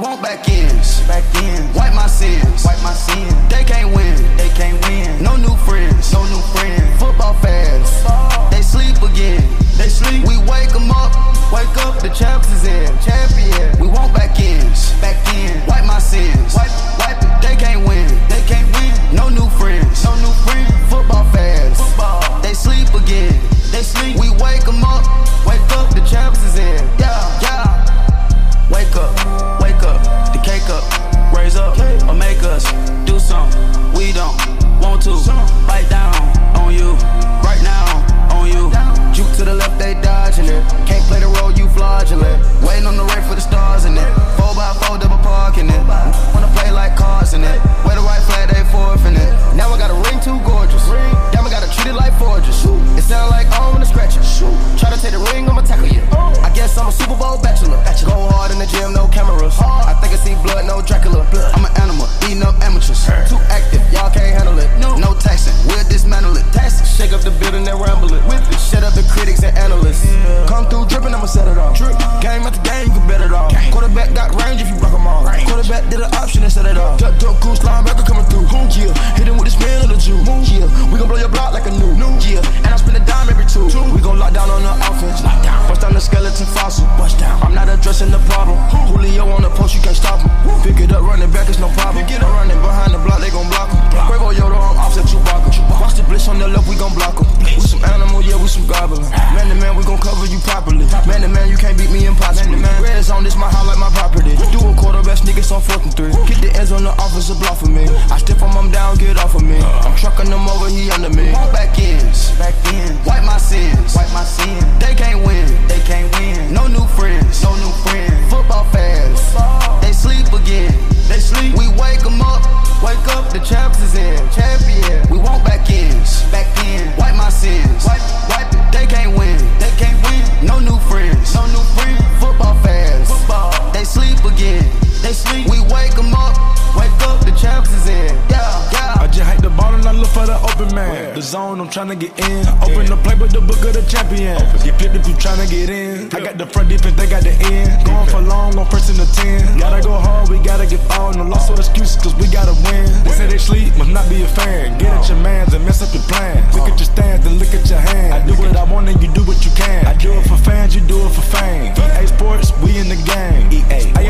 want back ends. Wipe my sins. They can't win. No new friends. Football fans. They sleep again. We wake them up. Wake up, the champs is in. We want back ends. Wipe my sins. Wipe it. They can't win. No new friends. Football fans. They sleep again. We wake them up. Wake up, the champs is in. Yeah. Wake up. The cake up. Raise up or make us do something we don't want to. Bite down on you. Right now on you. Juke to the left, they dodging it. Can't play the role, you fraudulent. Waiting on the race for the stars in it. 4x4 double parking it. Wanna play like cars in it. Wear the right flag, they forfeiting it. Now I got a ring too gorgeous. Damn, I gotta treat it like fortress. It sound like I'm in a scratcher. Try to take the ring, I'ma tackle you. I guess I'm a Super Bowl bachelor. Go hard in the gym, no cameras. I think I see blood, no Dracula. I'm an animal, eating up amateurs. Too active, y'all can't handle it. No taxing, we'll dismantle it. Shake up the building and ramble it. Whip it, shut up the critics and analysts. Come through dripping, I'ma set it off. Game after game, you can bet it off. Quarterback got range if you block them all. Quarterback did an option and set it off. Duck, goose, linebacker coming through. Yeah, hit him with the spin of the Jew. Yeah, we gon' blow your block like a new. Yeah, and I spend a dime every two. We gon' lock down on the offense. Bust down the skeleton fossil. I'm not addressing the problem. Julio on the post, you can't stop him. Pick it up, running back, it's no problem. I'm running behind the block, they gon' block him. Quavo Yoda, I'm offset Chewbacca. Watch the blitz on the left, we gon' block him. We some animal, yeah, we some goblin. Man to man, we gon' cover you properly. Man to man, you can't beat me impossibly. Red zone, this my highlight, my property. Do a quarterback, niggas on 4th and 3. Kick the ends on the offensive block for me. I step from him down, get off of me. I'm trucking them over, he under me. Want back ends. Wipe my sins. They can't win. No new friends. Football fans. They sleep again. We wake them up. Wake up, the champs is in. We want back ends. Wipe my sins. Wipe it. They can't win. No new friends. Football fans. They sleep again. We wake them up. Wake up, the champs is in. Yeah. I just hate the ball and I look for the open man. The zone, I'm tryna get in. Open the play, but the book of the champion. Get flipped if you tryna get in. I got the front defense, they got the end. Going for long, on 1st and the 10. Gotta go hard, we gotta get all. No loss or excuses, cause we gotta win. They say they sleep, must not be a fan. Get at your mans and mess up your plans. Look at your stands and look at your hands. I do what I want and you do what you can. I do it for fans, you do it for fame. EA Sports, we in the game. EA.